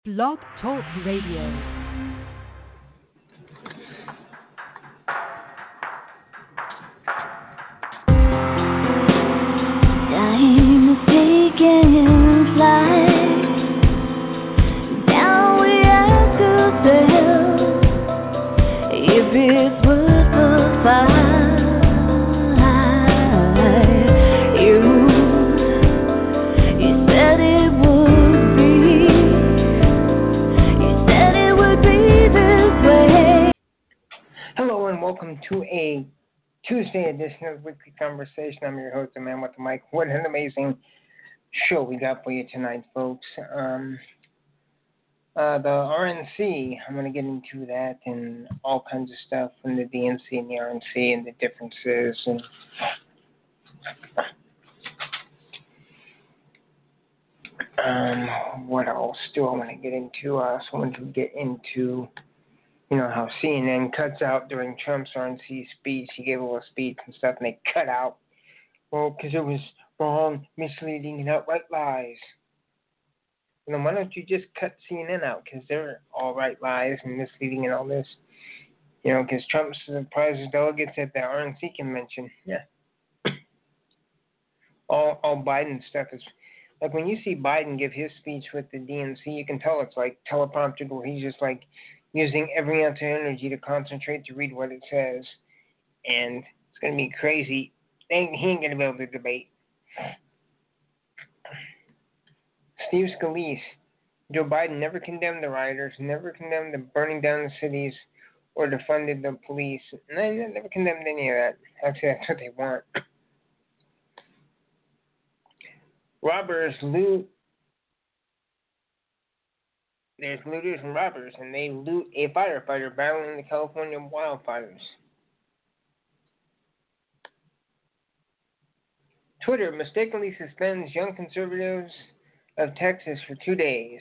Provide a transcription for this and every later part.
Blog Talk Radio. Time is taking flight. Now we have to tell if it's worth the fight. You said it would be. You said it would be this way. Hello and welcome to a Tuesday edition of Weekly Conversation. I'm your host, the man with the mic. What an amazing show we got for you tonight, folks. The RNC, I'm going to get into that and all kinds of stuff from the DNC and the RNC and the differences. And what else do I want to get into? I also want to get into how CNN cuts out during Trump's RNC speech. He gave a little speech and stuff, and they cut out. Well, because it was wrong, misleading, and outright lies. Well, then why don't you just cut CNN out? Because they're all right lies and misleading and all this. Because Trump surprises delegates at the RNC convention. Yeah. all Biden stuff is... Like, when you see Biden give his speech with the DNC, you can tell it's like teleprompted, where he's just like using every ounce of energy to concentrate to read what it says. And it's going to be crazy. He ain't going to be able to debate. Steve Scalise. Joe Biden never condemned the rioters, never condemned the burning down the cities, or defunded the police. Never condemned any of that. Actually, that's what they want. Robbers loot. There's looters and robbers, and they loot a firefighter battling the California wildfires. Twitter mistakenly suspends young conservatives of Texas for 2 days.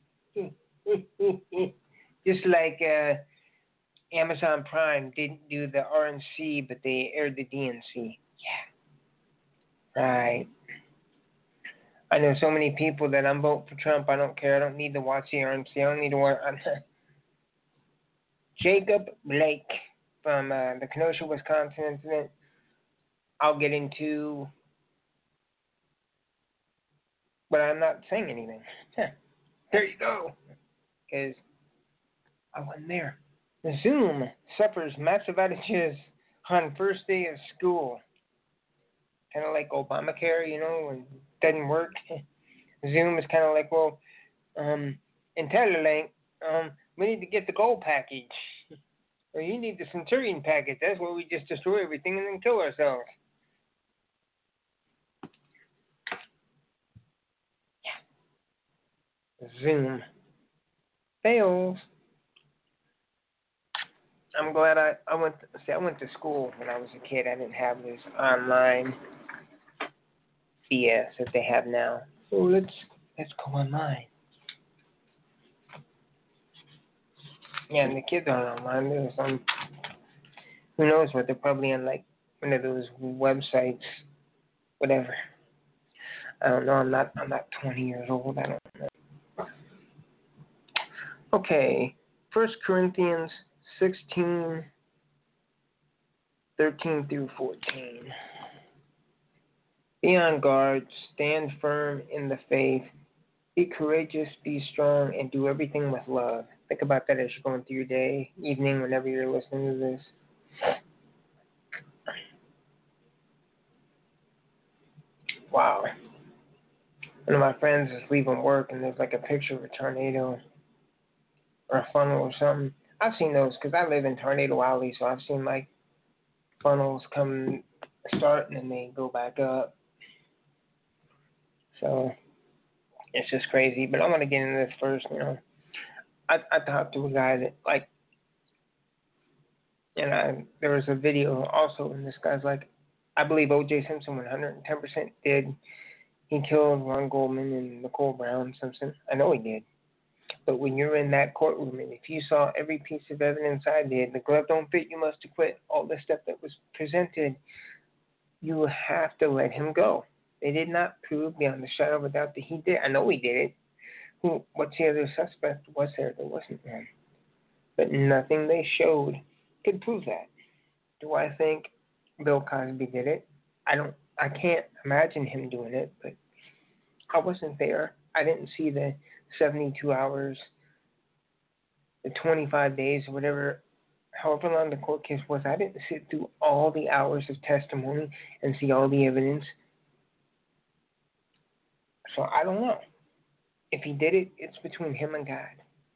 Just like Amazon Prime didn't do the RNC, but they aired the DNC. Yeah. Right. I know so many people that I'm voting for Trump. I don't care. I don't need to watch the RNC. I don't need to watch. Jacob Blake from the Kenosha, Wisconsin incident. I'll get into, but I'm not saying anything. There you go. Because I wasn't there. Zoom suffers massive outages on first day of school. Kind of like Obamacare, and doesn't work. Zoom is kind of like, IntelliLink, we need to get the gold package. Or you need the Centurion package. That's where we just destroy everything and then kill ourselves. Yeah. Zoom fails. I'm glad I went to school when I was a kid. I didn't have this online BS that they have now. So let's go online. Yeah, and the kids aren't online. There's who knows what, they're probably on like one of those websites, whatever. I don't know. I'm not 20 years old. I don't know. Okay, 1 Corinthians 16:13 through 14. Be on guard, stand firm in the faith, be courageous, be strong, and do everything with love. Think about that as you're going through your day, evening, whenever you're listening to this. Wow. One of my friends is leaving work, and there's like a picture of a tornado or a funnel or something. I've seen those because I live in Tornado Alley, so I've seen like funnels come start and then they go back up. So it's just crazy. But I want to get into this first. I talked to a guy that there was a video also, and this guy's like, I believe O.J. Simpson 110% did. He killed Ron Goldman and Nicole Brown Simpson. I know he did. But when you're in that courtroom and if you saw every piece of evidence I did, the glove don't fit, you must acquit, all the stuff that was presented, you have to let him go. They did not prove beyond the shadow of a doubt that he did. I know he did it. What's the other suspect? Was there? There wasn't one. But nothing they showed could prove that. Do I think Bill Cosby did it? I can't imagine him doing it, but I wasn't there. I didn't see the 72 hours, the 25 days, or whatever, however long the court case was. I didn't sit through all the hours of testimony and see all the evidence. So I don't know. If he did it, it's between him and God.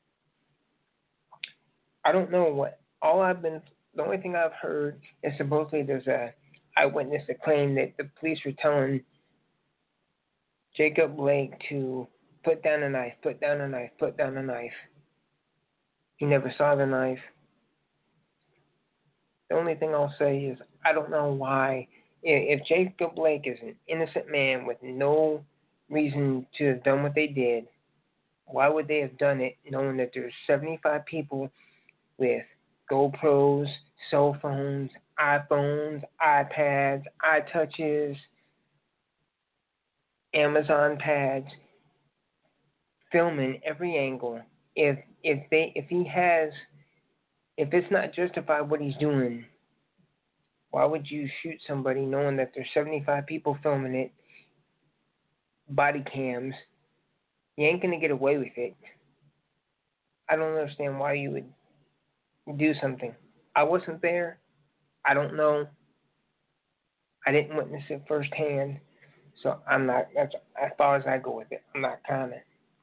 I don't know what. The only thing I've heard is supposedly there's a eyewitness that claimed that the police were telling Jacob Blake to put down a knife, put down a knife, put down a knife. He never saw the knife. The only thing I'll say is I don't know why. If Jacob Blake is an innocent man with no reason to have done what they did, why would they have done it knowing that there's 75 people with GoPros, cell phones, iPhones, iPads, iTouches, Amazon pads, filming every angle? If it's not justified what he's doing, why would you shoot somebody knowing that there's 75 people filming it, body cams? You ain't gonna get away with it. I don't understand why you would do something. I wasn't there. I don't know. I didn't witness it firsthand, so I'm not. That's as far as I go with it. I'm not commenting.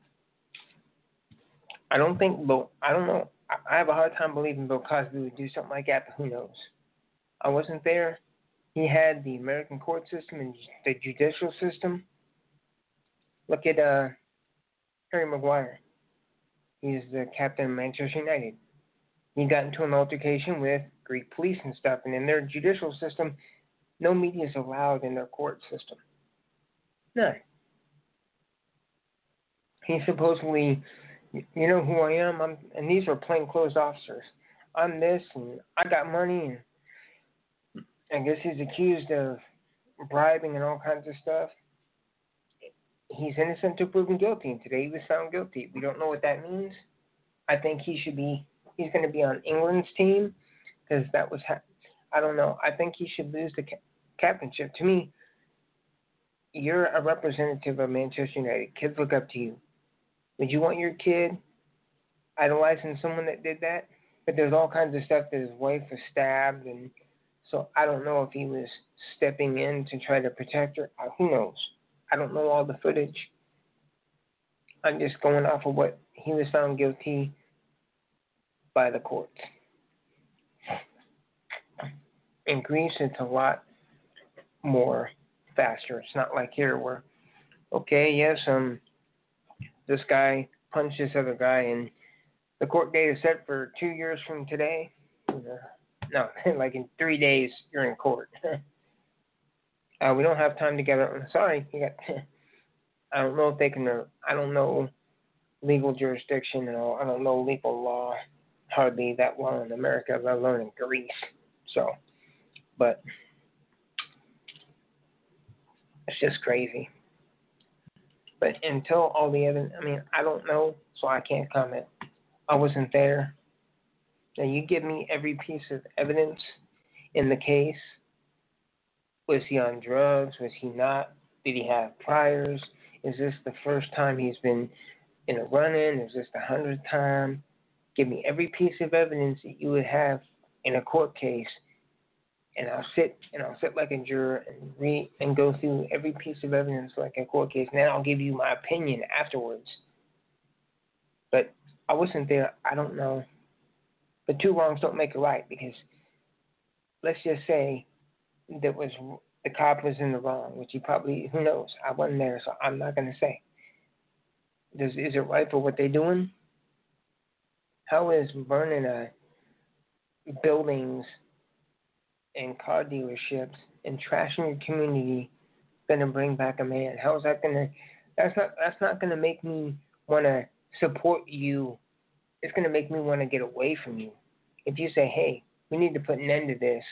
I don't know. I have a hard time believing Bill Cosby would do something like that, but who knows? I wasn't there. He had the American court system and the judicial system. Look at Harry Maguire. He's the captain of Manchester United. He got into an altercation with Greek police and stuff, and in their judicial system, no media is allowed in their court system. None. He supposedly, you know who I am? And these are plainclothes officers. I'm this, and I got money, and I guess he's accused of bribing and all kinds of stuff. He's innocent until proven guilty, and today he was found guilty. We don't know what that means. I think he's going to be on England's team, because that was, I don't know. I think he should lose the captainship. To me, you're a representative of Manchester United. Kids look up to you. Would you want your kid idolizing someone that did that? But there's all kinds of stuff that his wife was stabbed, and so I don't know if he was stepping in to try to protect her. Who knows? I don't know all the footage. I'm just going off of what he was found guilty by the courts. In Greece, it's a lot more faster. It's not like here where, okay, yes, this guy punched this other guy, and the court date is set for 2 years from today. No, like in 3 days, you're in court. We don't have time together. I'm sorry. I don't know if they can. I don't know legal jurisdiction and all. I don't know legal law hardly that well in America, let alone in Greece. So, but it's just crazy. But until all the evidence, I don't know, so I can't comment. I wasn't there. Now, you give me every piece of evidence in the case. Was he on drugs? Was he not? Did he have priors? Is this the first time he's been in a run-in? Is this the 100th time? Give me every piece of evidence that you would have in a court case, and I'll sit like a juror and read and go through every piece of evidence like a court case, and then I'll give you my opinion afterwards. But I wasn't there. I don't know. But two wrongs don't make a right, because let's just say the cop was in the wrong, which he probably, who knows? I wasn't there, so I'm not going to say. Is it right for what they're doing? How is burning buildings and car dealerships and trashing your community going to bring back a man? How is that going to? That's not going to make me want to support you. It's going to make me want to get away from you. If you say, "Hey, we need to put an end to this.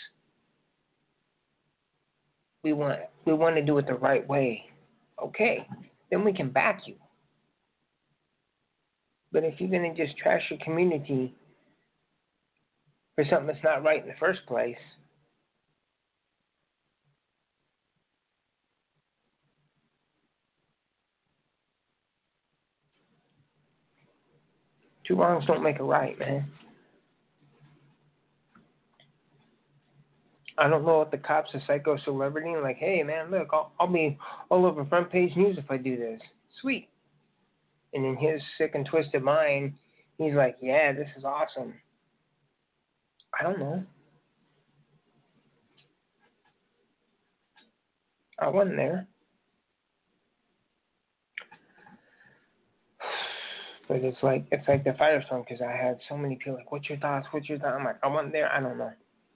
We want to do it the right way," okay, then we can back you. But if you're going to just trash your community for something that's not right in the first place, two wrongs don't make a right, man. I don't know if the cop's a psycho celebrity and like, hey, man, look, I'll be all over front page news if I do this. Sweet. And in his sick and twisted mind, he's like, yeah, this is awesome. I don't know. I wasn't there. But it's like the firestorm, because I had so many people like, what's your thoughts? I'm like, I wasn't there. I don't know.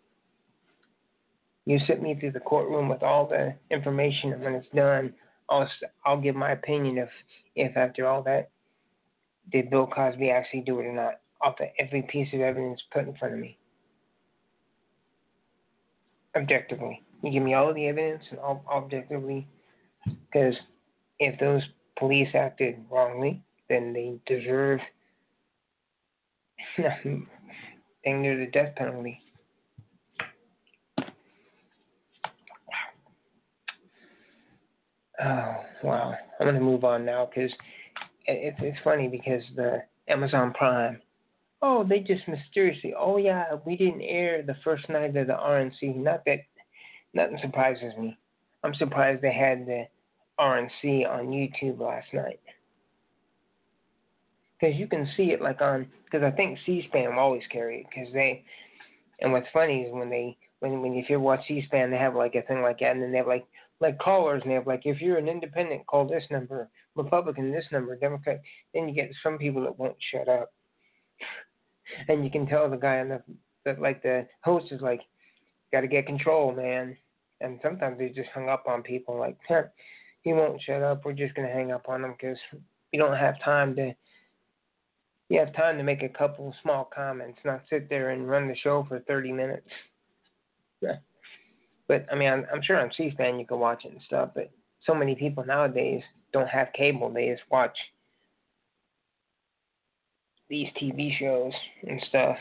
You sit me through the courtroom with all the information, and when it's done, I'll give my opinion if after all that, did Bill Cosby actually do it or not, off of every piece of evidence put in front of me. Objectively. You give me all of the evidence, and I'll objectively, because if those police acted wrongly, then they deserve nothing near the death penalty. Oh, wow. I'm going to move on now because it's funny because the Amazon Prime, oh, they just mysteriously, oh, yeah, we didn't air the first night of the RNC. Not that nothing surprises me. I'm surprised they had the RNC on YouTube last night. Because you can see it like on, because I think C-SPAN will always carry it. Because they, and what's funny is when if you watch C-SPAN, they have like a thing like that, and then they have like callers, and they have like, if you're an independent, call this number, Republican this number, Democrat. Then you get some people that won't shut up, and you can tell the guy on the host is like, got to get control, man. And sometimes they just hung up on people like, he won't shut up. We're just gonna hang up on him because you don't have time to. You have time to make a couple small comments, not sit there and run the show for 30 minutes. Yeah. But, I mean, I'm sure on C-SPAN you can watch it and stuff, but so many people nowadays don't have cable. They just watch these TV shows and stuff.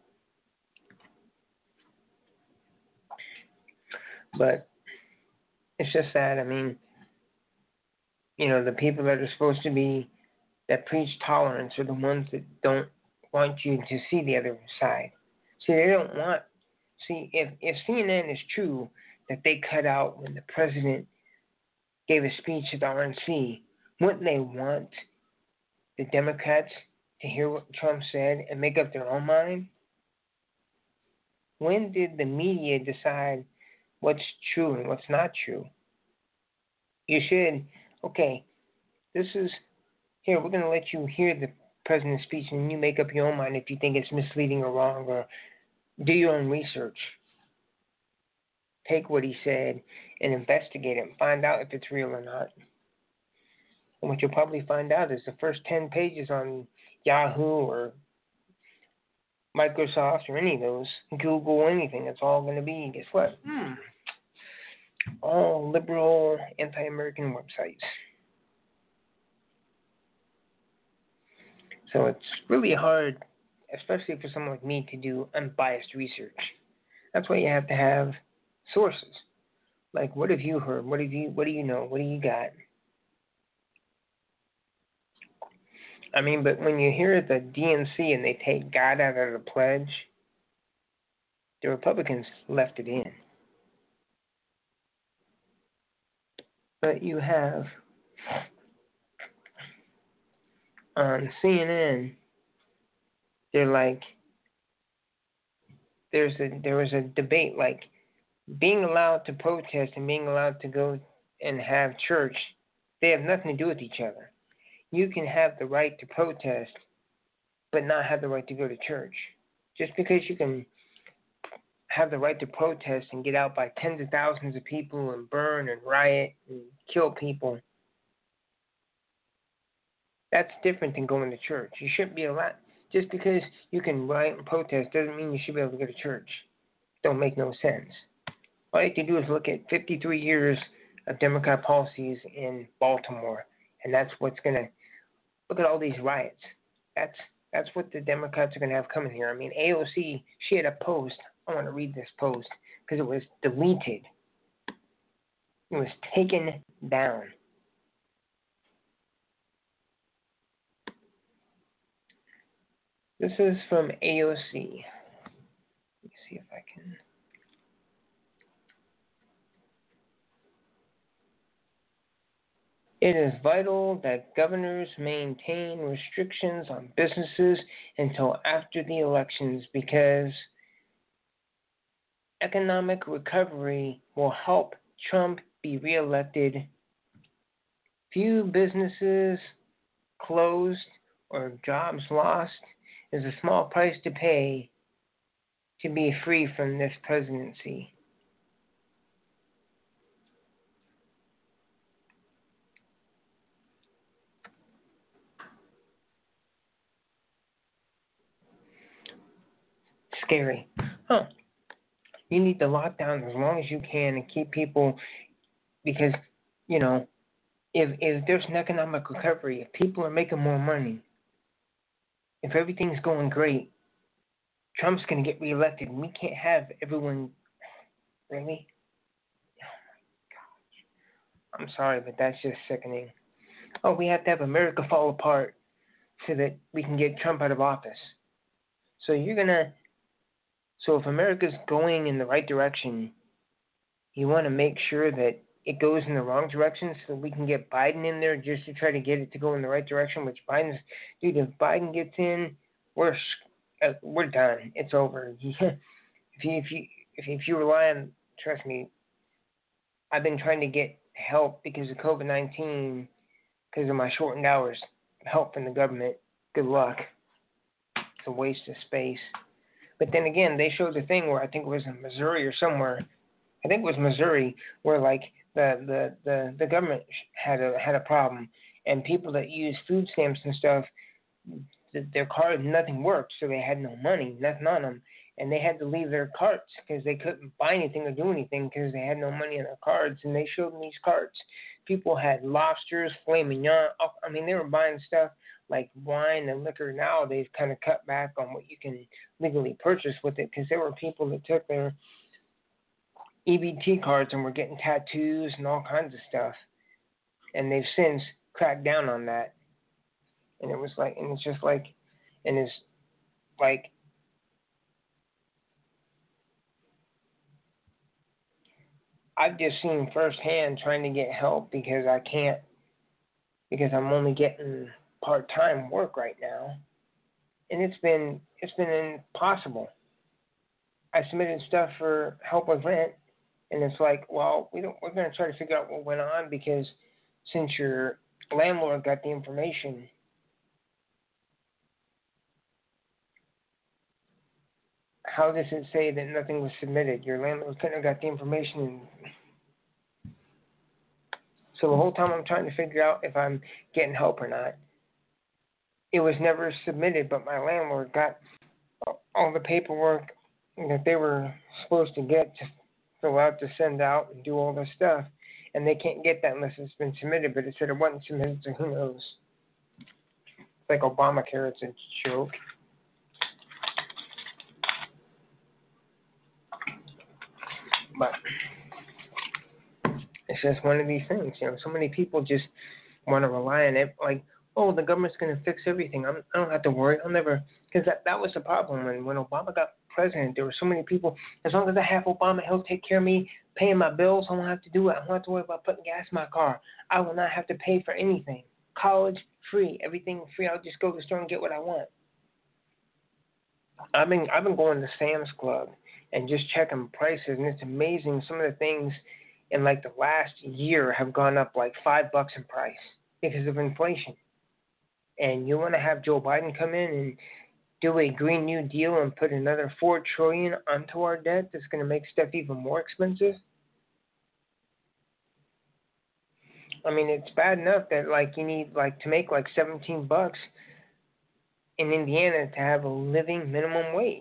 But it's just sad. I mean, the people that are supposed to be, that preach tolerance are the ones that don't want you to see the other side. See, they don't want, if CNN is true, that they cut out when the president gave a speech at the RNC, wouldn't they want the Democrats to hear what Trump said and make up their own mind? When did the media decide what's true and what's not true? You should, okay, here, we're going to let you hear the president's speech and you make up your own mind if you think it's misleading or wrong, or do your own research. Take what he said and investigate it and find out if it's real or not. And what you'll probably find out is the first 10 pages on Yahoo or Microsoft or any of those, Google, anything, it's all going to be, guess what? All liberal, anti-American websites. So it's really hard, especially for someone like me, to do unbiased research. That's why you have to have sources. Like, what have you heard? What do you know? What do you got? I mean, but when you hear the DNC and they take God out of the pledge, the Republicans left it in. But you have on CNN, they're like, there was a debate like being allowed to protest and being allowed to go and have church, they have nothing to do with each other. You can have the right to protest, but not have the right to go to church. Just because you can have the right to protest and get out by tens of thousands of people and burn and riot and kill people, that's different than going to church. You shouldn't be allowed. Just because you can riot and protest doesn't mean you should be able to go to church. Don't make no sense. All you have to do is look at 53 years of Democrat policies in Baltimore, and that's what's going to, look at all these riots. That's what the Democrats are going to have coming here. I mean, AOC, she had a post. I want to read this post because it was deleted. It was taken down. This is from AOC. Let me see if I can. It is vital that governors maintain restrictions on businesses until after the elections because economic recovery will help Trump be reelected. Few businesses closed or jobs lost is a small price to pay to be free from this presidency. Scary. Huh. You need to lock down as long as you can and keep people because, you know, if there's an economic recovery, if people are making more money, if everything's going great, Trump's going to get reelected. And we can't have everyone. Really? Oh my gosh. I'm sorry, but that's just sickening. Oh, we have to have America fall apart so that we can get Trump out of office. So so if America's going in the right direction, you want to make sure that it goes in the wrong direction so we can get Biden in there just to try to get it to go in the right direction, which dude, if Biden gets in, we're done. It's over. If you rely on, trust me, I've been trying to get help because of COVID-19, because of my shortened hours, help from the government. Good luck. It's a waste of space. But then again, they showed the thing where I think it was in Missouri or somewhere. I think it was Missouri where like the government had a problem, and people that use food stamps and stuff, their cards, nothing worked, so they had no money, nothing on them, and they had to leave their carts because they couldn't buy anything or do anything because they had no money in their cards. And they showed me these carts. People had lobsters, filet mignon. I mean, they were buying stuff like wine and liquor. Now they've kind of cut back on what you can legally purchase with it because there were people that took their EBT cards and were getting tattoos and all kinds of stuff. And they've since cracked down on that. And it was like, and it's just like, and it's like, I've just seen firsthand trying to get help because I can't, because I'm only getting part-time work right now. And it's been impossible. I submitted stuff for help with rent, and it's like, well, we're going to try to figure out what went on because since your landlord got the information, how does it say that nothing was submitted? Your landlord couldn't have got the information. And so the whole time I'm trying to figure out if I'm getting help or not. It was never submitted, but my landlord got all the paperwork that they were supposed to get to fill out, to send out, and do all this stuff. And they can't get that unless it's been submitted, but it said it wasn't submitted, so who knows? It's like Obamacare, it's a joke. But it's just one of these things, you know. So many people just want to rely on it, like, oh, the government's going to fix everything. I don't have to worry. I'll never, because that was the problem. When Obama got president, there were so many people, as long as I have Obama, he'll take care of me, paying my bills. I won't have to do it. I won't have to worry about putting gas in my car. I will not have to pay for anything. College, free. Everything free. I'll just go to the store and get what I want. I've been going to Sam's Club and just checking prices, and it's amazing. Some of the things in like the last year have gone up like $5 in price because of inflation. And you want to have Joe Biden come in and do a Green New Deal and put another $4 trillion onto our debt that's going to make stuff even more expensive? I mean, it's bad enough that like you need like to make like $17 in Indiana to have a living minimum wage.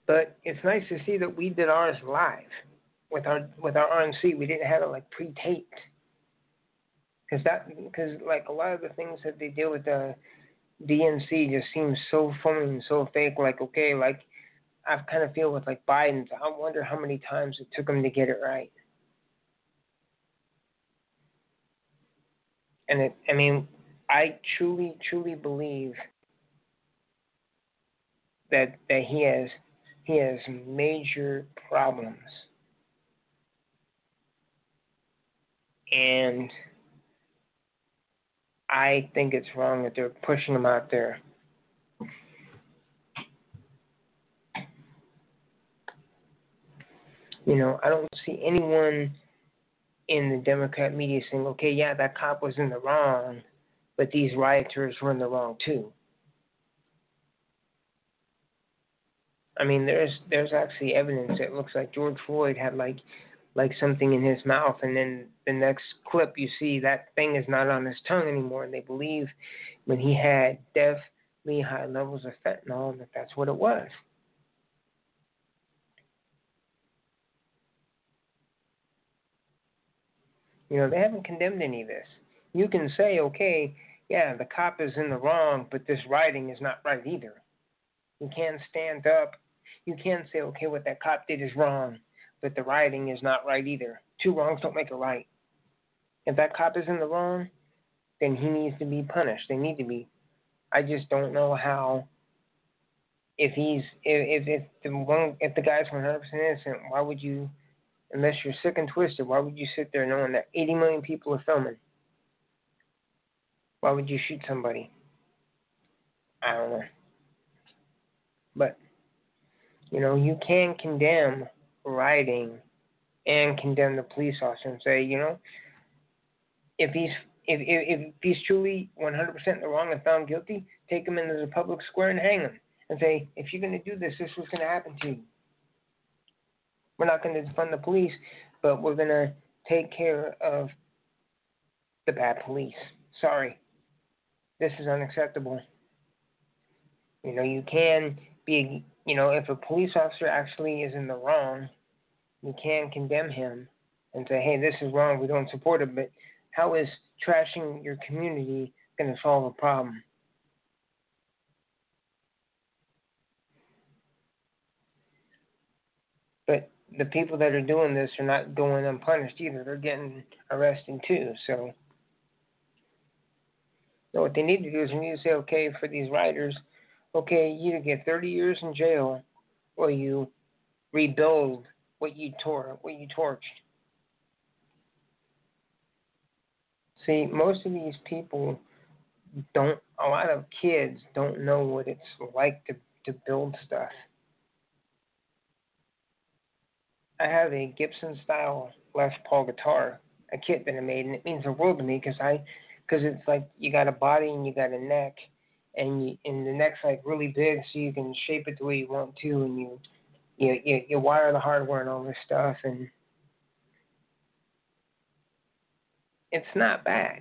But it's nice to see that we did ours live with our RNC. We didn't have it like pre-taped. Because like a lot of the things that they did with the DNC just seems so phony and so fake. Like, okay, like I kind of feel with like Biden's, I wonder how many times it took him to get it right. And I truly, truly believe that he has major problems. And I think it's wrong that they're pushing him out there. You know, I don't see anyone in the Democrat media saying, okay, yeah, that cop was in the wrong, but these rioters were in the wrong too. I mean, there's actually evidence. It looks like George Floyd had like something in his mouth, and then the next clip you see that thing is not on his tongue anymore, and they believe when he had deathly high levels of fentanyl that that's what it was. You know, they haven't condemned any of this. You can say, okay, yeah, the cop is in the wrong, but this rioting is not right either. You can't stand up. You can't say, okay, what that cop did is wrong, but the rioting is not right either. Two wrongs don't make a right. If that cop is in the wrong, then he needs to be punished. They need to be. I just don't know how. If the guy's 100% innocent, why would you? Unless you're sick and twisted, why would you sit there knowing that 80 million people are filming? Why would you shoot somebody? I don't know. But, you know, you can condemn rioting and condemn the police officer and say, you know, if he's truly 100% in the wrong and found guilty, take him into the public square and hang him. And say, if you're going to do this, this was going to happen to you. We're not going to defund the police, but we're going to take care of the bad police. Sorry. This is unacceptable. You know, you can be, you know, if a police officer actually is in the wrong, you can condemn him and say, hey, this is wrong, we don't support it, but how is trashing your community going to solve a problem? But the people that are doing this are not going unpunished either. They're getting arrested too. So what they need to do is they need to say, okay, for these rioters, okay, you either get 30 years in jail or you rebuild what you torched. See, most of these people a lot of kids don't know what it's like to build stuff. I have a Gibson style Les Paul guitar, a kit that I made, and it means the world to me because it's like you got a body and you got a neck, and the neck's like really big, so you can shape it the way you want to, and you wire the hardware and all this stuff, and it's not bad.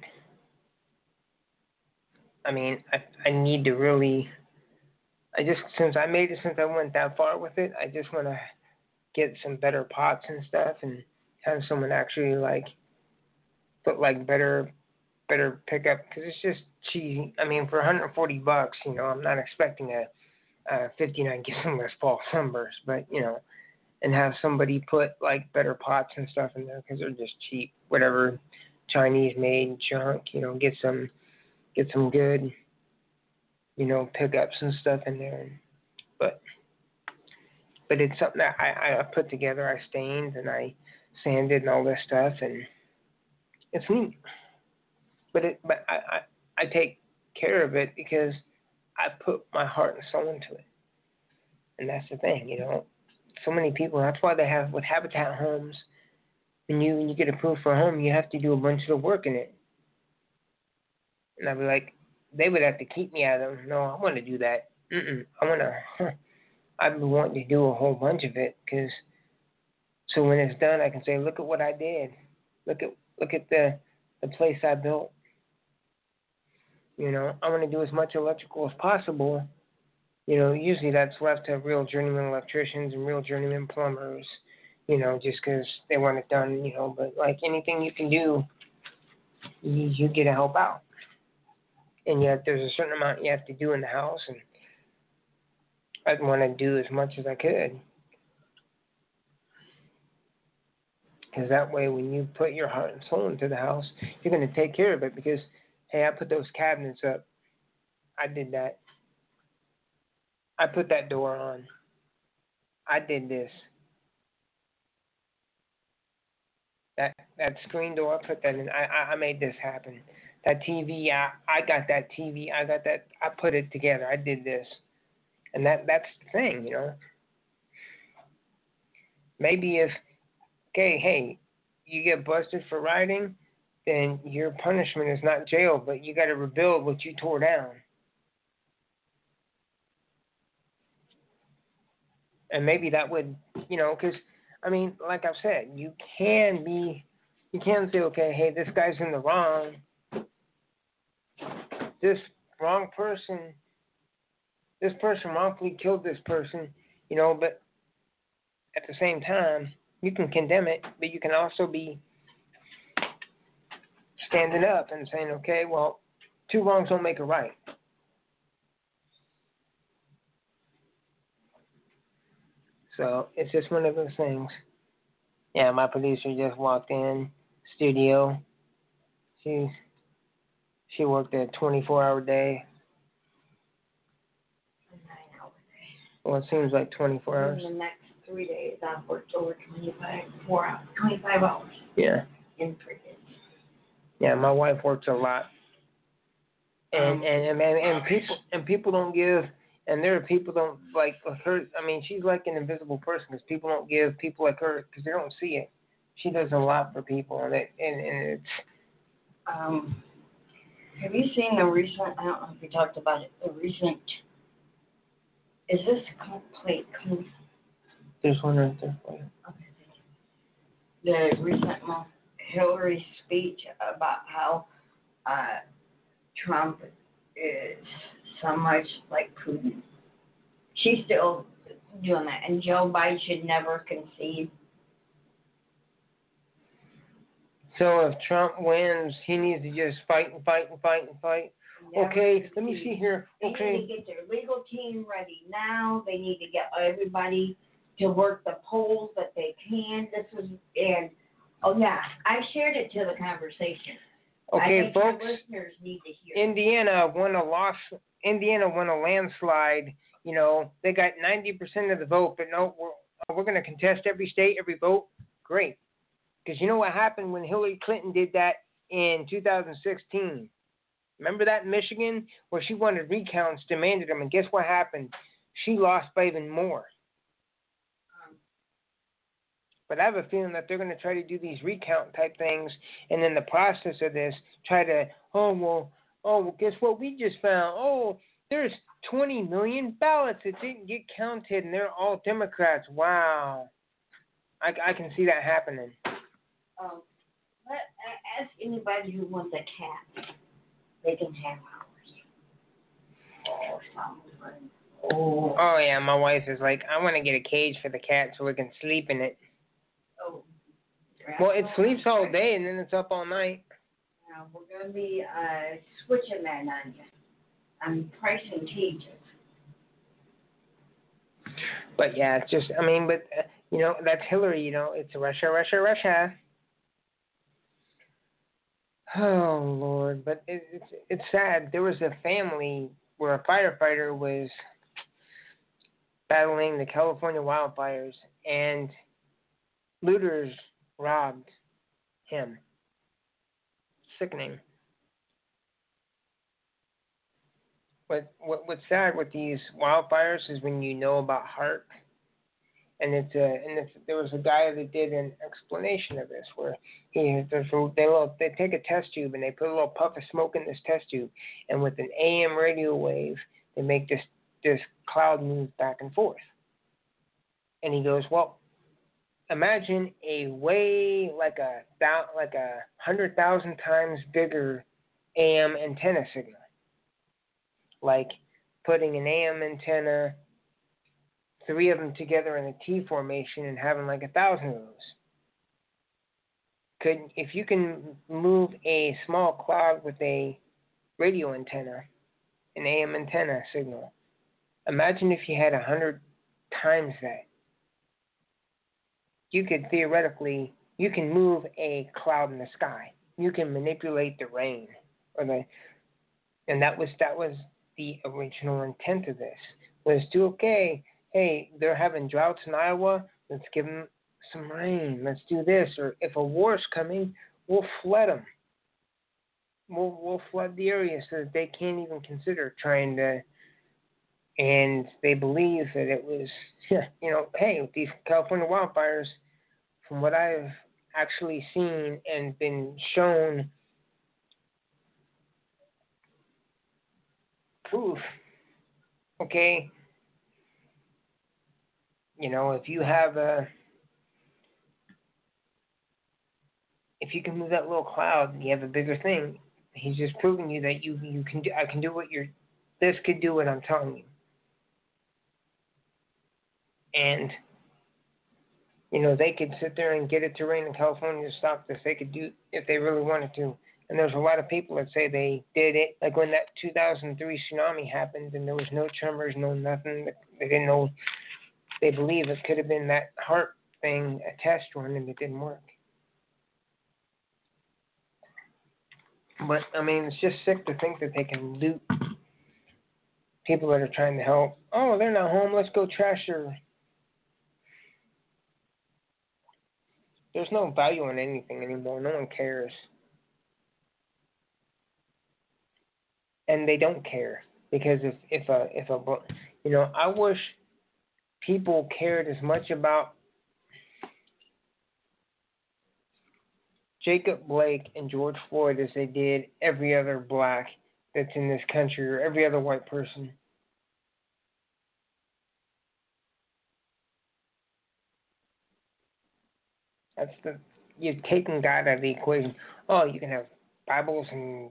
I mean, I need to really. Since I went that far with it, I just want to get some better pots and stuff, and have someone actually like put like better pickup, because it's just cheesy. I mean, for $140, you know, I'm not expecting a 59 Gibson Les Paul Sunburst, but you know, and have somebody put like better pots and stuff in there because they're just cheap, whatever Chinese made junk, you know, get some good, you know, pickups and stuff in there, but it's something that I put together. I stained and I sanded and all this stuff, and it's neat. But I take care of it because I put my heart and soul into it, and that's the thing, you know. So many people. That's why they have with Habitat homes. When you get approved for a home, you have to do a bunch of the work in it. And I'd be like, they would have to keep me out of them. No, I want to do that. I've been wanting to do a whole bunch of it, because so when it's done, I can say, look at what I did. Look at the place I built. You know, I want to do as much electrical as possible, Usually that's left to real journeyman electricians and real journeyman plumbers, just because they want it done, But like anything you can do, you get to help out. And yet there's a certain amount you have to do in the house, and I'd want to do as much as I could. Because that way when you put your heart and soul into the house, you're going to take care of it because, hey, I put those cabinets up. I did that. I put that door on. I did this. That screen door, I put that in. I made this happen. That TV, I got that TV. I got that. I put it together. I did this. And that's the thing, Maybe if, okay, hey, you get busted for riding, then your punishment is not jail, but you got to rebuild what you tore down. And maybe that would, because, like I've said, you can say, okay, hey, this guy's in the wrong. This person wrongfully killed this person, but at the same time, you can condemn it, but you can also be standing up and saying, okay, well, two wrongs don't make a right. So it's just one of those things. Yeah, my producer just walked in studio. She worked a 24-hour day. A 9-hour day. Well, it seems like 24 hours. In the next 3 days, I've worked over 25 hours. Yeah. In 3 days. Yeah, my wife works a lot. And people don't give, and there are people don't like her. She's like an invisible person because people don't give people like her because they don't see it. She does a lot for people, and it's. Have you seen the recent? I don't know if we talked about it. The recent. Is this complete? There's one right there for you. Okay. The recent Hillary speech about how Trump is so much like Putin. She's still doing that, and Joe Biden should never concede. So if Trump wins, he needs to just fight and fight and fight and fight. Okay, let me see here. Okay. They need to get their legal team ready now. They need to get everybody to work the polls that they can. I shared it to the conversation. Okay, I think folks. your listeners need to hear. Indiana won a landslide. They got 90% of the vote, but no, we're going to contest every state, every vote. Great. Because you know what happened when Hillary Clinton did that in 2016? Remember that in Michigan where she wanted recounts, demanded them, and guess what happened? She lost by even more. But I have a feeling that they're going to try to do these recount type things, and in the process of this, try to, guess what we just found? Oh, there's 20 million ballots that didn't get counted, and they're all Democrats. Wow. I can see that happening. Ask anybody who wants a cat. They can have ours. Oh, yeah, my wife is like, I want to get a cage for the cat so we can sleep in it. Oh. Well, it sleeps all day and then it's up all night. Now, we're going to be switching that on you. I'm pricing cages. But, yeah, it's just, that's Hillary, it's Russia, Russia, Russia. Oh, Lord, but it's sad. There was a family where a firefighter was battling the California wildfires, and looters robbed him. Sickening. What's sad with these wildfires is when you know about HAARP, and there was a guy that did an explanation of this where they take a test tube and they put a little puff of smoke in this test tube, and with an AM radio wave they make this cloud move back and forth. And he goes, well, imagine a way like a 100,000 times bigger AM antenna signal, like putting an AM antenna, 3 of them together in a T formation, and having like 1,000 of those. If you can move a small cloud with a radio antenna, an AM antenna signal, imagine if you had 100 times that. You could theoretically, you can move a cloud in the sky. You can manipulate the rain, and that was the original intent of this, was to, okay, hey, they're having droughts in Iowa, let's give them some rain, let's do this. Or if a war's coming, we'll flood them. We'll flood the area so that they can't even consider trying to. And they believe that it was, hey, with these California wildfires, from what I've actually seen and been shown proof, okay, if you have if you can move that little cloud, you have a bigger thing. He's just proving you that you can do. I can do this could do what I'm telling you. And they could sit there and get it to rain in California to stop this. They could do if they really wanted to. And there's a lot of people that say they did it, like when that 2003 tsunami happened, and there was no tremors, no nothing. They didn't know. They believe it could have been that heart thing, a test run, and it didn't work. But, it's just sick to think that they can loot people that are trying to help. Oh, they're not home. Let's go trash their... There's no value in anything anymore. No one cares. And they don't care. Because I wish people cared as much about Jacob Blake and George Floyd as they did every other black that's in this country or every other white person. You're taking God out of the equation. Oh, you can have Bibles in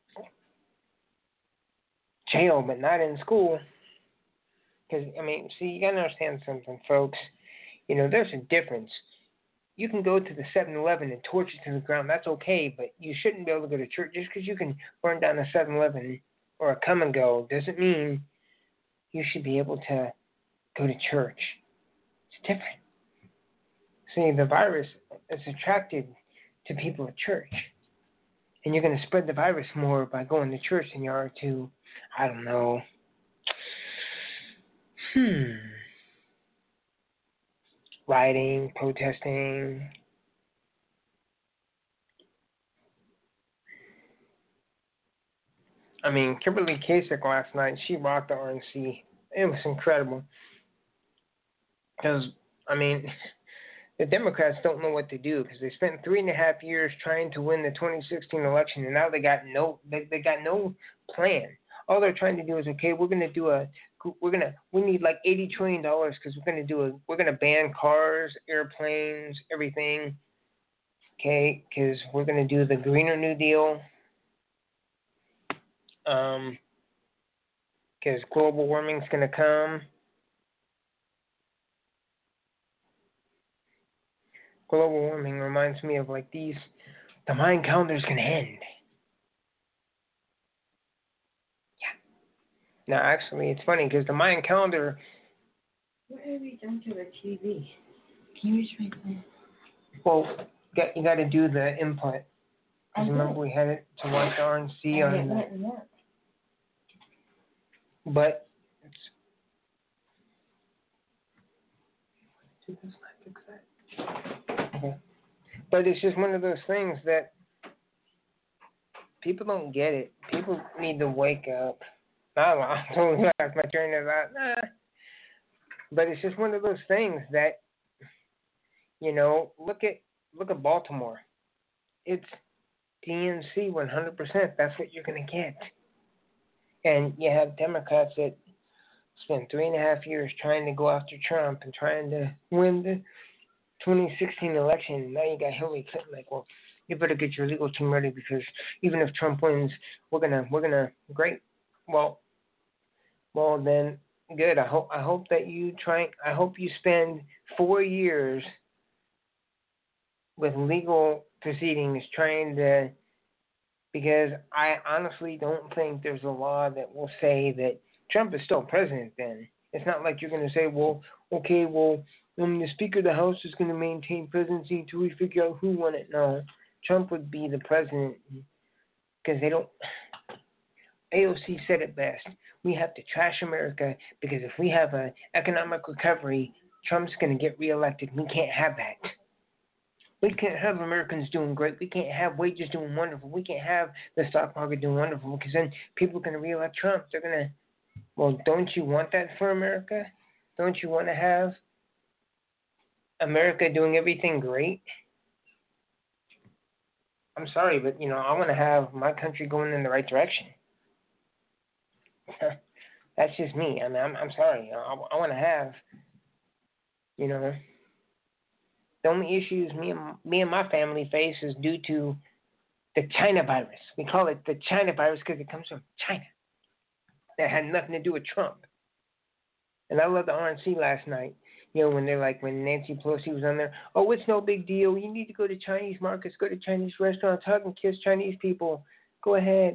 jail, but not in school. Because, you got to understand something, folks. There's a difference. You can go to the 7-Eleven and torch it to the ground. That's okay, but you shouldn't be able to go to church. Just because you can burn down a 7-Eleven or a come and go doesn't mean you should be able to go to church. It's different. See, the virus is attracted to people at church. And you're going to spread the virus more by going to church than you are to, I don't know, rioting, protesting. Kimberly Kasich last night, she rocked the RNC. It was incredible. Because, the Democrats don't know what to do because they spent 3.5 years trying to win the 2016 election, and now they got no plan. All they're trying to do is, okay, we need like $80 trillion because we're gonna ban cars, airplanes, everything. Okay, because we're gonna do the Greener New Deal. Because global warming's gonna come. Global warming reminds me of the Mayan calendar's gonna end. Yeah. Now, actually, it's funny because the Mayan calendar. What have you done to the TV? Can you just make that? Well, you got to do the input. Because remember we had it to watch RNC on. But okay. But it's just one of those things that people don't get it. People need to wake up. I'm totally lost my train of thought. But it's just one of those things that, look at Baltimore. It's DNC 100%. That's what you're going to get. And you have Democrats that spent 3.5 years trying to go after Trump and trying to win the 2016 election. And now you got Hillary Clinton well, you better get your legal team ready because even if Trump wins, we're gonna great. Well, Well, then, good. I hope that you try. I hope you spend 4 years with legal proceedings trying to, because I honestly don't think there's a law that will say that Trump is still president then. It's not like you're going to say, well, okay, well, the Speaker of the House is going to maintain presidency until we figure out who won it. No, Trump would be the president because they don't. AOC said it best. We have to trash America because if we have an economic recovery, Trump's going to get reelected. We can't have that. We can't have Americans doing great. We can't have wages doing wonderful. We can't have the stock market doing wonderful because then people are going to reelect Trump. They're going to, well, don't you want that for America? Don't you want to have America doing everything great? I'm sorry, but, I want to have my country going in the right direction. That's just me. I mean, I'm sorry. I want to have, the only issues me and my family face is due to the China virus. We call it the China virus because it comes from China. That had nothing to do with Trump. And I love the RNC last night. When they're like, when Nancy Pelosi was on there, oh, it's no big deal. You need to go to Chinese markets, go to Chinese restaurants, hug and kiss Chinese people. Go ahead.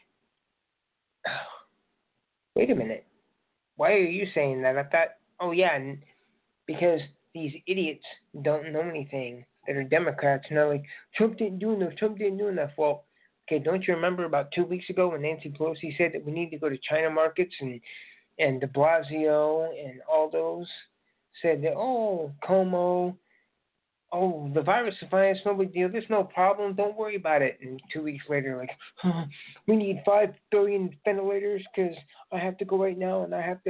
Wait a minute. Why are you saying that? I thought, oh, yeah, because these idiots don't know anything that are Democrats and they're like, Trump didn't do enough. Well, okay, don't you remember about 2 weeks ago when Nancy Pelosi said that we need to go to China markets and de Blasio and all those said that, oh, Como, oh, the virus is fine, it's no big deal, there's no problem, don't worry about it. And 2 weeks later, like, we need 5 billion ventilators because I have to go right now and I have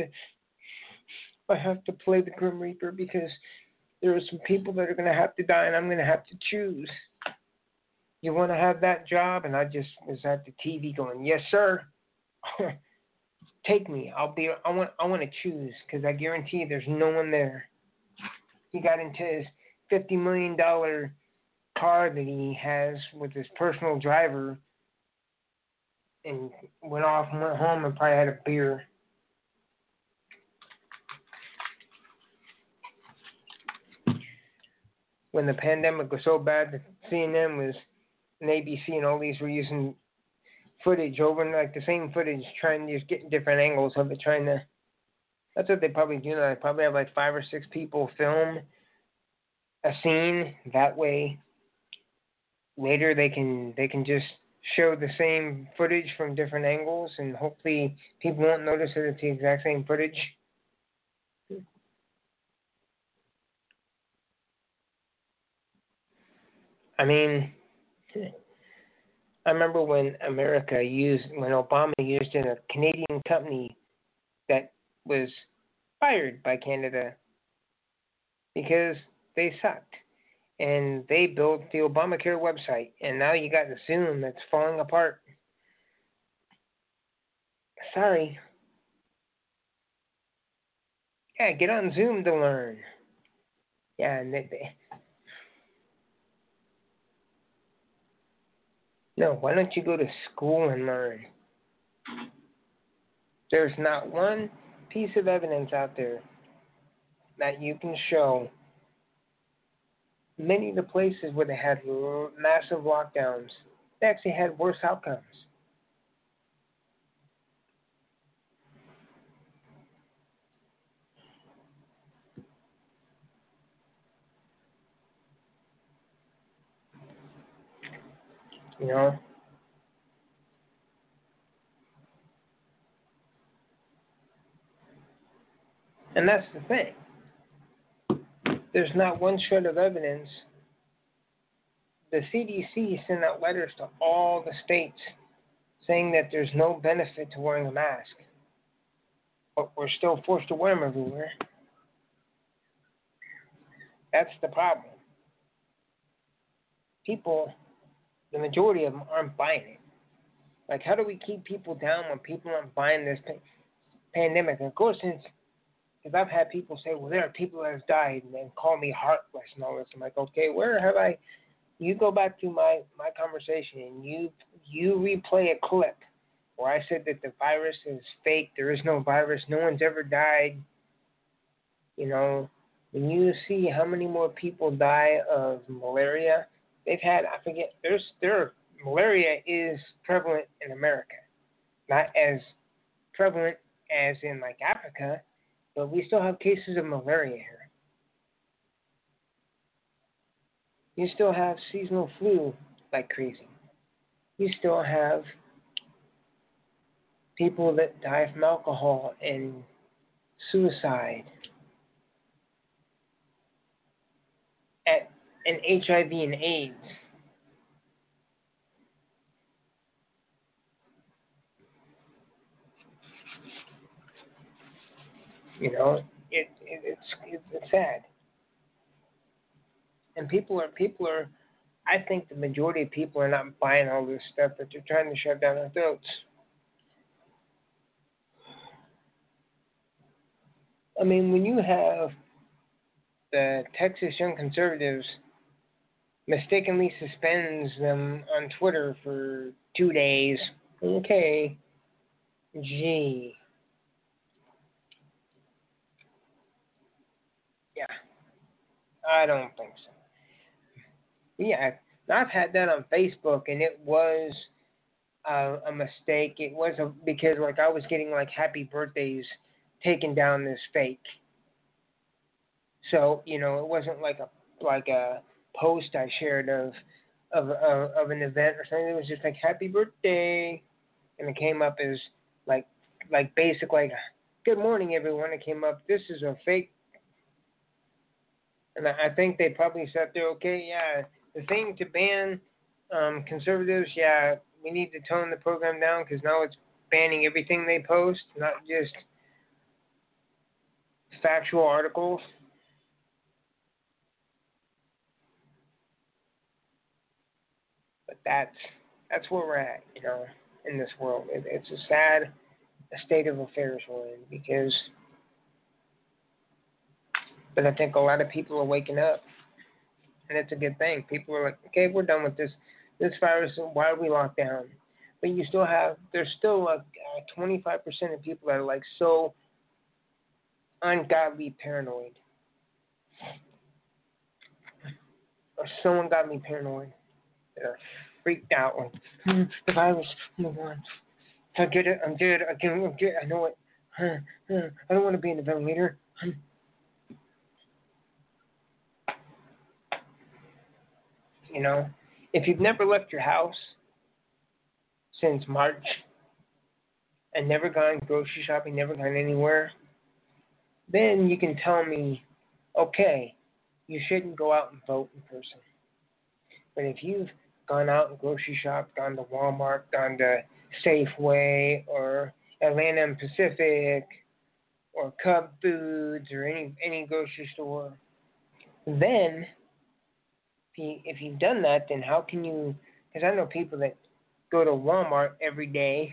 to play the Grim Reaper because there are some people that are going to have to die and I'm going to have to choose. You want to have that job? And I just was at the TV going, yes, sir. Take me. I want to choose because I guarantee you there's no one there. He got into his $50 million car that he has with his personal driver and went off and went home and probably had a beer. When the pandemic was so bad that CNN was and ABC and all these were using footage over and like the same footage, trying to just get different angles of it, that's what they probably do now. They probably have like 5 or 6 people film a scene. That way later they can just show the same footage from different angles and hopefully people won't notice that it's the exact same footage. I mean, I remember when Obama used a Canadian company that was fired by Canada because they sucked. And they built the Obamacare website. And now you got the Zoom that's falling apart. Sorry. Yeah, get on Zoom to learn. Yeah, and no, why don't you go to school and learn? There's not one piece of evidence out there that you can show. Many of the places where they had massive lockdowns, they actually had worse outcomes. And that's the thing. There's not one shred of evidence. The CDC sent out letters to all the states saying that there's no benefit to wearing a mask. But we're still forced to wear them everywhere. That's the problem. People, the majority of them aren't buying it. Like, how do we keep people down when people aren't buying this pandemic? And of course, since I've had people say, well, there are people that have died and then call me heartless and all this. I'm like, okay, where have I? You go back to my conversation and you replay a clip or I said that the virus is fake, there is no virus, no one's ever died. You know, when you see how many more people die of malaria, they've had, I forget, malaria is prevalent in America. Not as prevalent as in like Africa, but we still have cases of malaria here. You still have seasonal flu like crazy. You still have people that die from alcohol and suicide and HIV and AIDS. You know, it's sad. And people are. I think the majority of people are not buying all this stuff that they're trying to shove down our throats. I mean, when you have the Texas Young Conservatives mistakenly suspends them on Twitter for 2 days, okay, gee. Yeah, I don't think so. Yeah, I've had that on Facebook, and it was a mistake. It was because like I was getting like happy birthdays taken down as fake. So you know, it wasn't like a post I shared of an event or something. It was just like happy birthday, and it came up as like basic like good morning everyone. It came up this is a fake, and I think they probably sat there. Okay, yeah. The thing to ban conservatives, yeah, we need to tone the program down because now it's banning everything they post, not just factual articles. But that's where we're at, you know, in this world. It's a sad state of affairs we're in because, but I think a lot of people are waking up, and it's a good thing. People are like, okay, we're done with this virus. Why are we locked down? But there's still like 25% of people that are like so ungodly paranoid, or so ungodly paranoid that are freaked out when the virus. Oh my God, I get it. I'm dead. I know it. I don't want to be in the ventilator. You know, if you've never left your house since March and never gone grocery shopping, never gone anywhere, then you can tell me, okay, you shouldn't go out and vote in person. But if you've gone out and grocery shopped, gone to Walmart, gone to Safeway or Atlanta and Pacific or Cub Foods or any grocery store, then if you've done that, then how can you? Because I know people that go to Walmart every day.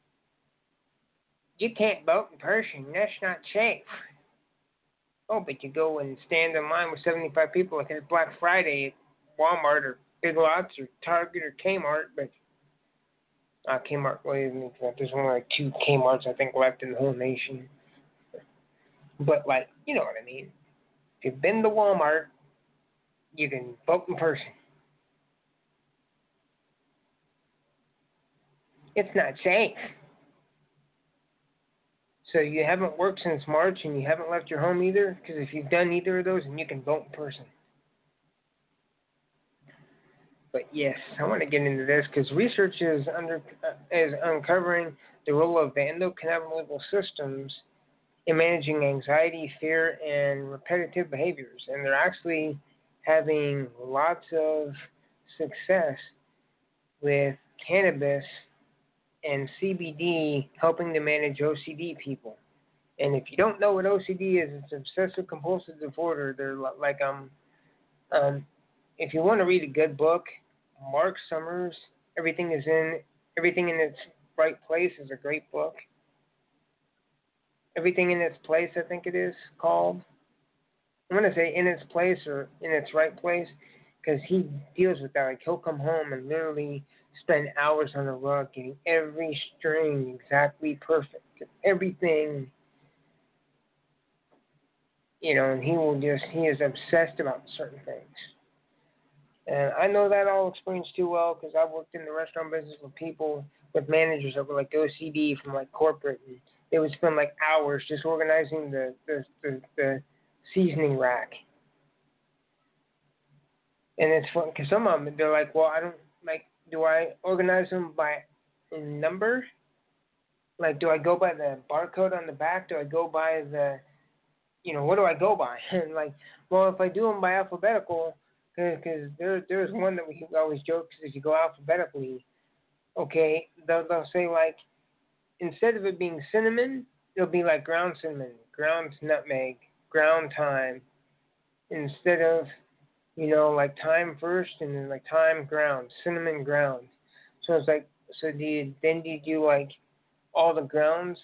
You can't vote in person. That's not safe. Oh, but you go and stand in line with 75 people like it's Black Friday at Walmart or Big Lots or Target or Kmart, but Kmart really isn't. There's only like 2 Kmarts I think left in the whole nation. But like, you know what I mean. If you've been to Walmart, you can vote in person. It's not safe. So you haven't worked since March and you haven't left your home either? Because if you've done either of those, then you can vote in person. But yes, I want to get into this because research is uncovering the role of the endocannabinoid systems in managing anxiety, fear, and repetitive behaviors. And they're actually having lots of success with cannabis and CBD helping to manage OCD people. And if you don't know what OCD is, it's obsessive compulsive disorder. They're like if you want to read a good book, Mark Summers, Everything in Its Right Place is a great book. Everything in Its Place, I think it is called. I'm going to say In Its Place or In Its Right Place because he deals with that. Like he'll come home and literally spend hours on the rug getting every string exactly perfect, everything, and he is obsessed about certain things. And I know that all experience too well because I've worked in the restaurant business with managers that were like OCD from like corporate, and they would spend like hours just organizing the seasoning rack. And it's fun because some of them, they're like, well, I don't like. Do I organize them by number? Like, do I go by the barcode on the back? Do I go by the, what do I go by? And like, well, if I do them by alphabetical, because there's one that we always joke, because if you go alphabetically, okay, they'll say like, instead of it being cinnamon, it'll be like ground cinnamon, ground nutmeg, ground thyme, instead of, like thyme first and then like thyme ground, cinnamon ground. So it's like, so do you do like all the grounds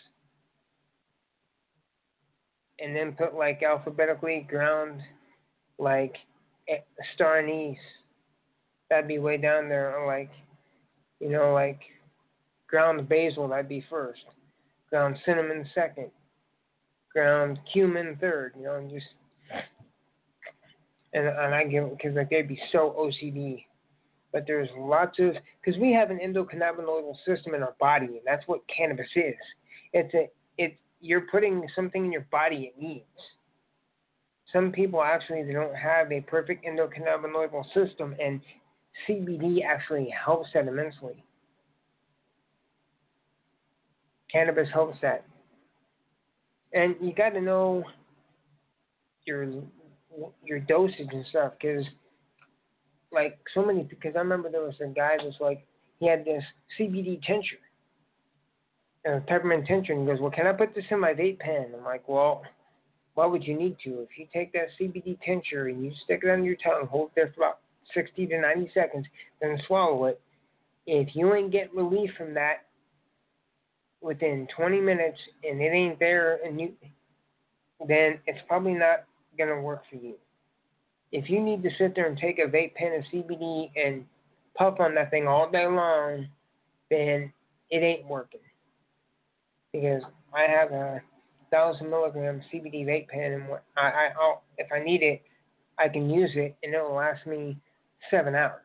and then put like alphabetically ground like star anise? That'd be way down there, or like, like ground basil, that'd be first. Ground cinnamon second. Ground cumin third, and just, and I give, because like they'd be so OCD. But there's lots of, because we have an endocannabinoidal system in our body, and that's what cannabis is. You're putting something in your body it needs. Some people actually, they don't have a perfect endocannabinoidal system, and CBD actually helps that immensely. Cannabis helps that. And you got to know your dosage and stuff, because like so many, because I remember there was a guy that's like, he had this CBD tincture, peppermint tincture, and he goes, well, can I put this in my vape pen? I'm like, well, why would you need to? If you take that CBD tincture and you stick it under your tongue, hold it there for about 60 to 90 seconds, then swallow it, if you ain't get relief from that within 20 minutes and it ain't there, then it's probably not going to work for you. If you need to sit there and take a vape pen of CBD and puff on that thing all day long, then it ain't working. Because I have a 1,000 milligram CBD vape pen, and I'll, if I need it, I can use it, and it will last me 7 hours.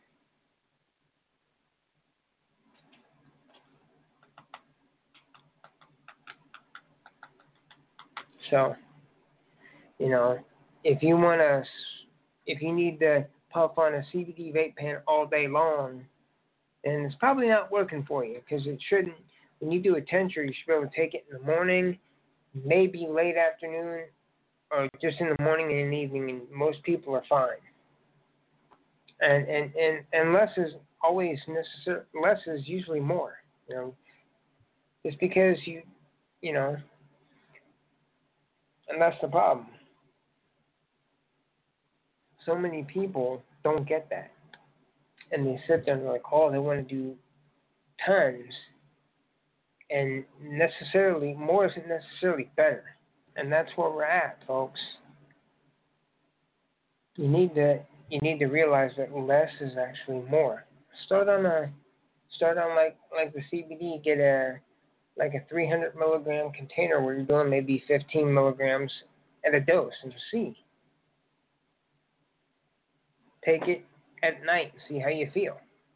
So, if you need to puff on a CBD vape pen all day long, then it's probably not working for you, because it shouldn't. When you do a tincture, you should be able to take it in the morning, maybe late afternoon, or just in the morning and in the evening, and most people are fine. And less is always necessary. Less is usually more. Just because and that's the problem. So many people don't get that, and they sit there and they're like, oh, they want to do tons, and necessarily more isn't necessarily better, and that's where we're at, folks. You need to realize that less is actually more. Start on like the CBD. Get a 300 milligram container where you're doing maybe 15 milligrams at a dose, and see. Take it at night, see how you feel,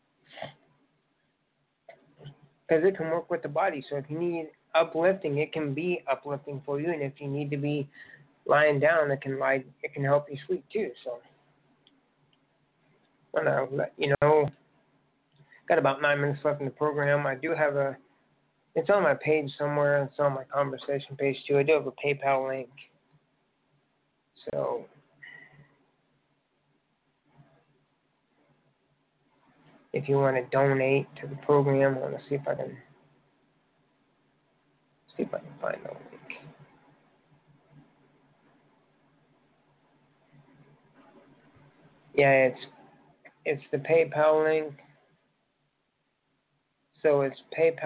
because it can work with the body. So if you need uplifting, it can be uplifting for you, and if you need to be lying down, it can help you sleep too. So, I don't know, got about 9 minutes left in the program. I do have it's on my page somewhere. It's on my conversation page too. I do have a PayPal link. So, if you want to donate to the program, I want to see if I can find the link. Yeah, it's the PayPal link. So it's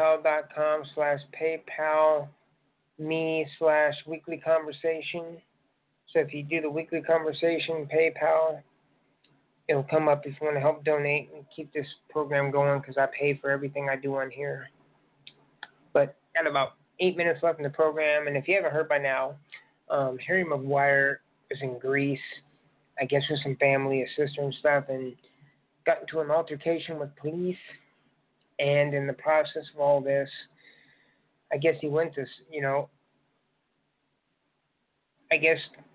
paypal.com/PayPalMe/weekly conversation. So if you do the weekly conversation, PayPal, it'll come up if you want to help donate and keep this program going because I pay for everything I do on here. But got about 8 minutes left in the program, and if you haven't heard by now, Harry Maguire is in Greece, I guess with some family, his sister and stuff, and got into an altercation with police. And in the process of all this, I guess he went to, I guess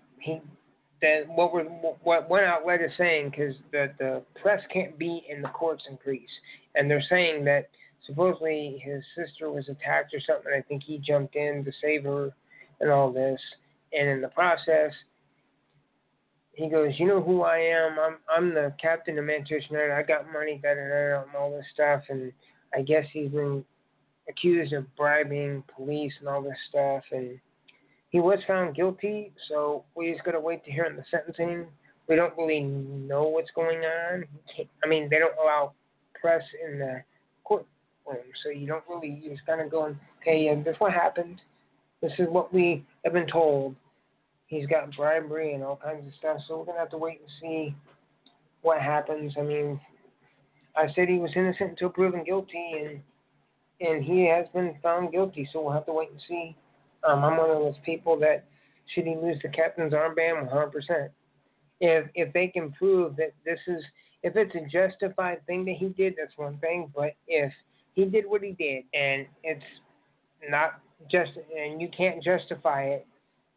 what one outlet is saying, because the press can't be in the courts in Greece, and they're saying that supposedly his sister was attacked or something. I think he jumped in to save her and all this, and in the process, he goes, "You know who I am? I'm the captain of Manchester United. I got money, and all this stuff." And I guess he's been accused of bribing police and all this stuff, and he was found guilty, so we just got to wait to hear in the sentencing. We don't really know what's going on. I mean, they don't allow press in the courtroom, so you just kind of going, "Hey, this is what happened. This is what we have been told." He's got bribery and all kinds of stuff, so we're going to have to wait and see what happens. I mean, I said he was innocent until proven guilty, and he has been found guilty, so we'll have to wait and see. I'm one of those people that should he lose the captain's armband, 100%. If they can prove that if it's a justified thing that he did, that's one thing. But if he did what he did and it's not just, and you can't justify it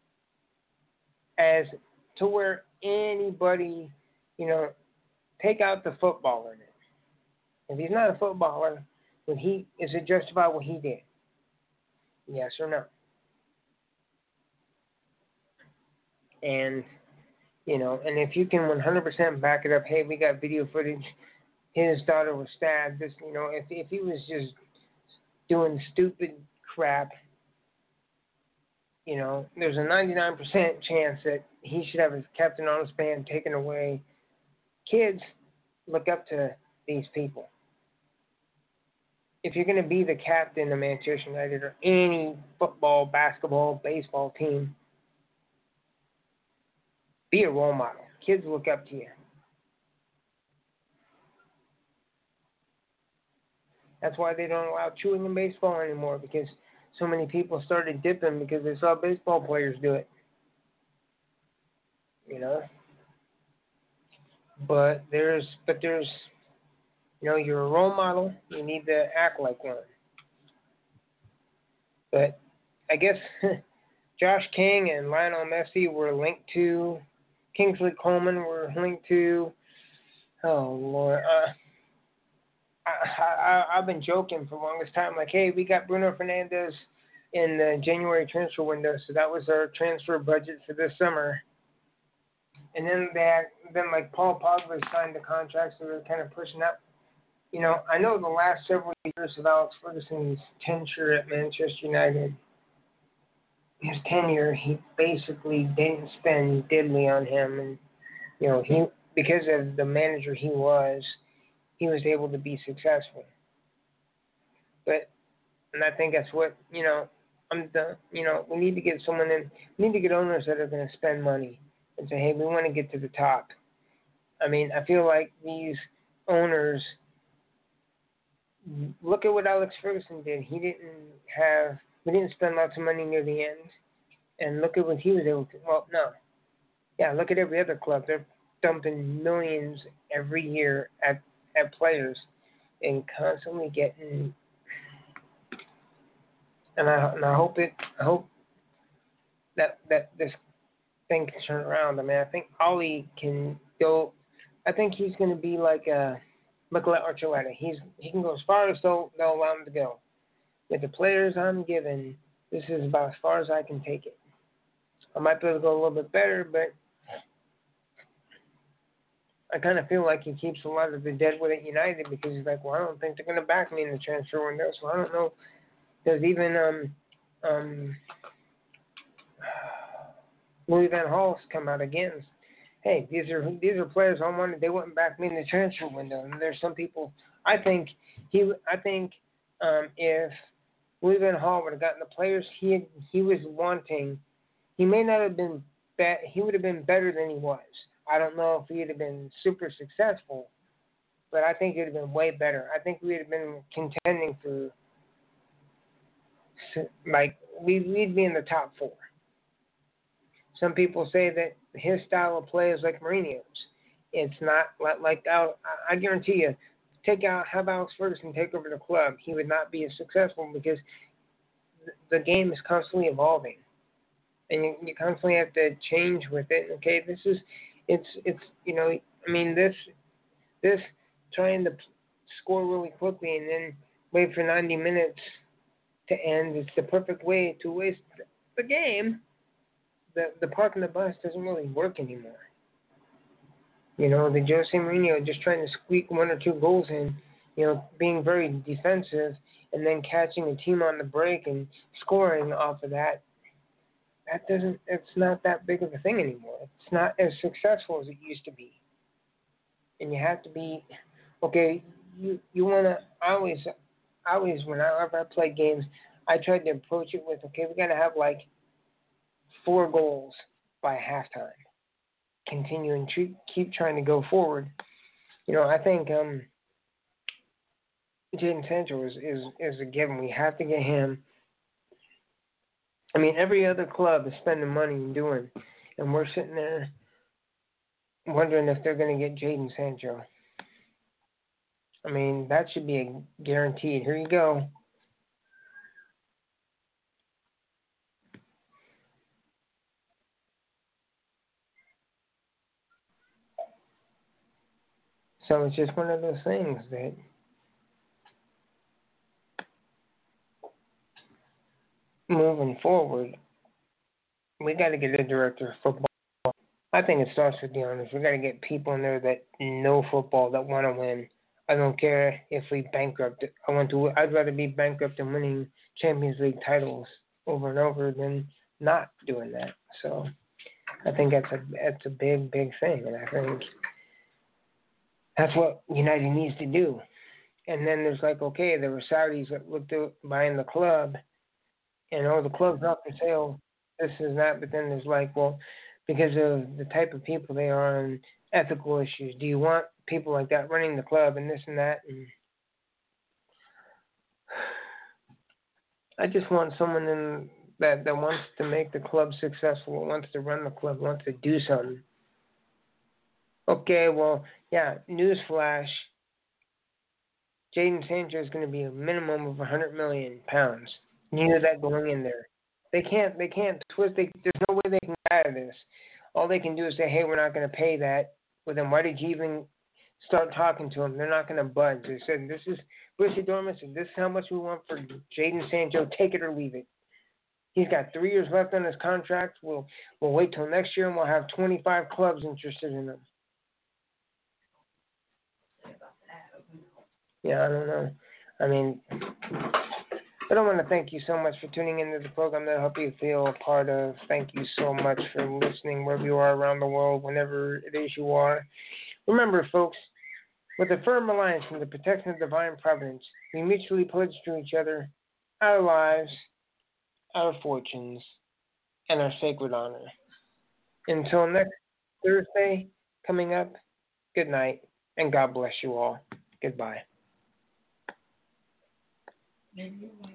as to where anybody, take out the footballer in it. If he's not a footballer, is it justified what he did? Yes or no? And, and if you can 100% back it up, hey, we got video footage, his daughter was stabbed, if he was just doing stupid crap, there's a 99% chance that he should have his captain armband taken away. Kids look up to these people. If you're going to be the captain of Manchester United or any football, basketball, baseball team, be a role model. Kids look up to you. That's why they don't allow chewing in baseball anymore, because so many people started dipping because they saw baseball players do it. But there's you're a role model. You need to act like one. But I guess Josh King and Lionel Messi were linked to. Kingsley Coleman were linked to. Oh, Lord. I've been joking for the longest time. Like, hey, we got Bruno Fernandes in the January transfer window, so that was our transfer budget for this summer. And then like Paul Pogba signed the contract, so they're kind of pushing up. I know the last several years of Alex Ferguson's tenure at Manchester United, his tenure, he basically didn't spend diddly on him, and he, because of the manager he was able to be successful. And I think that's what we need to get someone in. We need to get owners that are going to spend money and say, hey, we want to get to the top. I mean, I feel like these owners. Look at what Alex Ferguson did. We didn't spend lots of money near the end. And look at what he was able to, look at every other club. They're dumping millions every year at players and constantly getting, and I hope that this thing can turn around. I mean, I think Ollie can go, I think he's going to be like Mikel Archuleta. He can go as far as they'll allow him to go. With the players I'm given, this is about as far as I can take it. I might be able to go a little bit better, but I kind of feel like he keeps a lot of the deadwood at United because he's like, well, I don't think they're going to back me in the transfer window, so I don't know. There's even Louis Van Gaal's come out again. Hey, these are players I wanted. They wouldn't back me in the transfer window. And there's some people. I think if Louis Van Gaal would have gotten the players he was wanting, he may not have been he would have been better than he was. I don't know if he'd have been super successful, but I think it would have been way better. I think we'd have been contending for, like, we'd be in the top 4. Some people say that his style of play is like Mourinho's. It's not like I guarantee you, have Alex Ferguson take over the club, he would not be as successful because the game is constantly evolving, and you constantly have to change with it. Okay, it's this trying to score really quickly and then wait for 90 minutes to end. It's the perfect way to waste the game. The park and the bus doesn't really work anymore. The Jose Mourinho just trying to squeak 1 or 2 goals in, being very defensive and then catching a team on the break and scoring off of that. It's not that big of a thing anymore. It's not as successful as it used to be. And you have to be, okay, you want to, I always, whenever I play games, I tried to approach it with, okay, we got to have like 4 goals by halftime. Continue and keep trying to go forward. I think Jadon Sancho is a given. We have to get him. I mean, every other club is spending money and doing, and we're sitting there wondering if they're going to get Jadon Sancho. I mean, that should be a guaranteed. Here you go. So it's just one of those things that moving forward, we got to get a director of football. I think it starts with the owners. We got to get people in there that know football, that want to win. I don't care if we bankrupt. I'd rather be bankrupt than winning Champions League titles over and over than not doing that. So I think that's a big thing, and I think that's what United needs to do. And then there's like, okay, there were Saudis that looked at buying the club, and the club's not for sale, this is that. But then there's like, well, because of the type of people they are and ethical issues, do you want people like that running the club and this and that? And I just want someone that wants to make the club successful, wants to run the club, wants to do something. Okay, well, yeah, newsflash, Jadon Sancho is going to be a minimum of £100 million. You knew that going in there. They can't twist. There's no way they can get out of this. All they can do is say, hey, we're not going to pay that. Well, then why did you even start talking to them? They're not going to budge. They said, Borussia Dortmund said, this is how much we want for Jadon Sancho. Take it or leave it. He's got 3 years left on his contract. We'll wait till next year, and we'll have 25 clubs interested in him. Yeah, I don't know. I mean, I don't want to thank you so much for tuning into the program that I hope you feel a part of. Thank you so much for listening wherever you are around the world, whenever it is you are. Remember, folks, with a firm alliance from the protection of divine providence, we mutually pledge to each other our lives, our fortunes, and our sacred honor. Until next Thursday coming up, good night, and God bless you all. Goodbye.